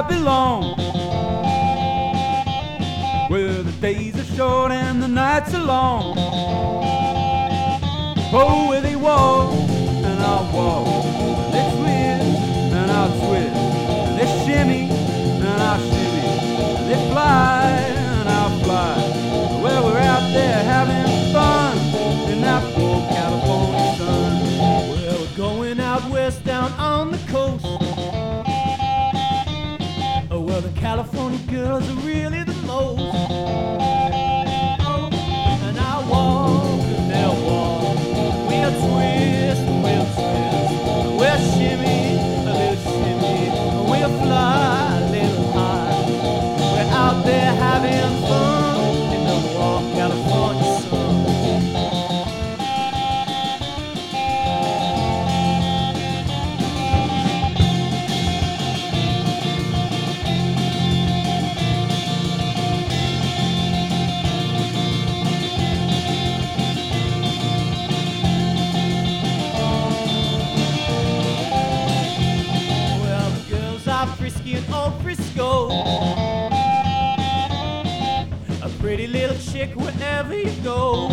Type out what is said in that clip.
belong. Where the days are short and the nights are long. Oh, where they walk and I'll walk, they twist and I'll twist, they shimmy and I'll shimmy, they fly and I'll fly. Well, we're out there having fun in that cold California sun. Well, we're going out west down on the coast. Oh, well, the California girls are really the most. And I walk and they'll walk. We'll twist and we'll twist. We'll shimmy, a little shimmy. We'll fly a little high. We're out there having fun in the warm California sun. Frisky and old Frisco, a pretty little chick wherever you go.